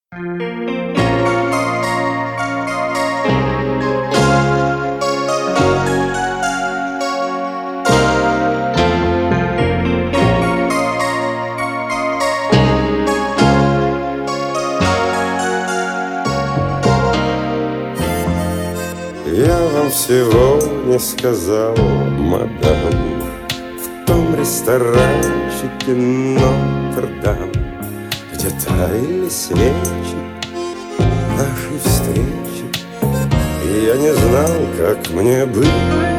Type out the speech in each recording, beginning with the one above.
Я вам всего не сказал, мадам, в том ресторанчике Нотр-Дам, где таяли свечи нашей встречи, и я не знал, как мне быть.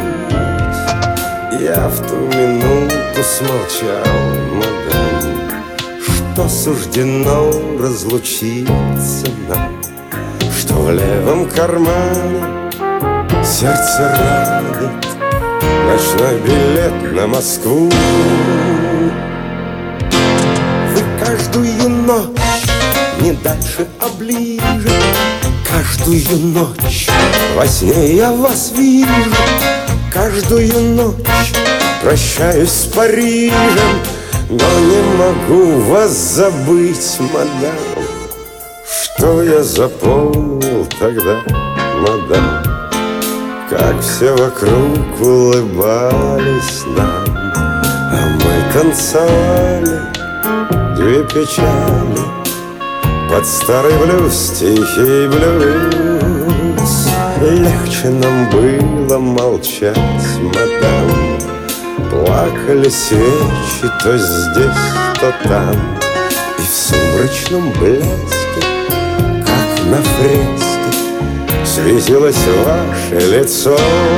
Я в ту минуту смолчал, мадам, что суждено разлучиться нам, что в левом кармане сердце радует ночной билет на Москву. Вы каждую ночь не дальше, а ближе, каждую ночь во сне я вас вижу, каждую ночь прощаюсь с Парижем, но не могу вас забыть, мадам. Что я запомнил тогда, мадам? Как все вокруг улыбались нам, а мы танцевали две печали под старый блюз, тихий блюз. Легче нам было молчать, мадам. Плакали свечи то здесь, то там, и в сумрачном блеске, как на фреске, светилось ваше лицо.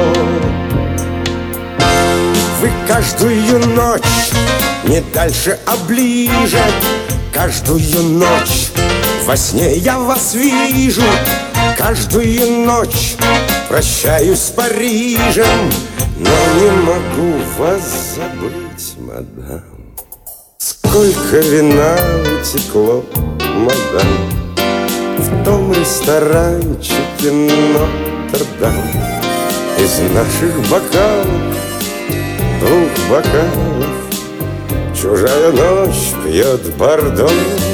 Вы каждую ночь не дальше, а ближе, каждую ночь во сне я вас вижу, каждую ночь прощаюсь с Парижем, но не могу вас забыть, мадам. Сколько вина утекло, мадам, в том ресторанчике Нотр-Дам. Из наших бокалов, двух бокалов, чужая ночь пьет бордо.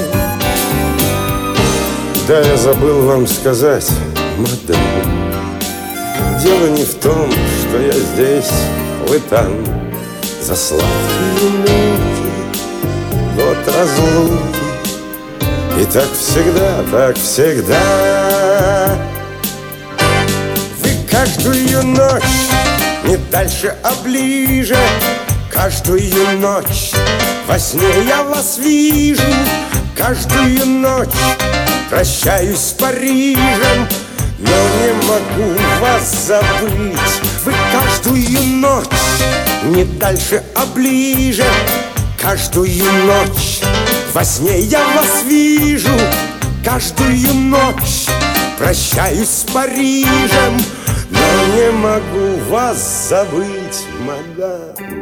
Да, я забыл вам сказать, мадам, дело не в том, что я здесь, вы там, за сладкие муки, год разлуки. И так всегда, так всегда. Вы каждую ночь не дальше, а ближе, каждую ночь во сне я вас вижу, каждую ночь прощаюсь с Парижем, но не могу вас забыть. Вы каждую ночь не дальше, а ближе, каждую ночь во сне я вас вижу, каждую ночь прощаюсь с Парижем, но не могу вас забыть, мадам.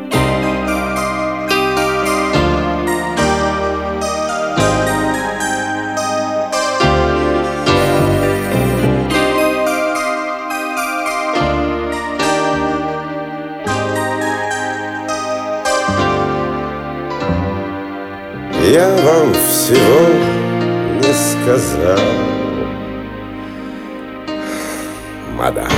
Я вам всего не сказал, мадам.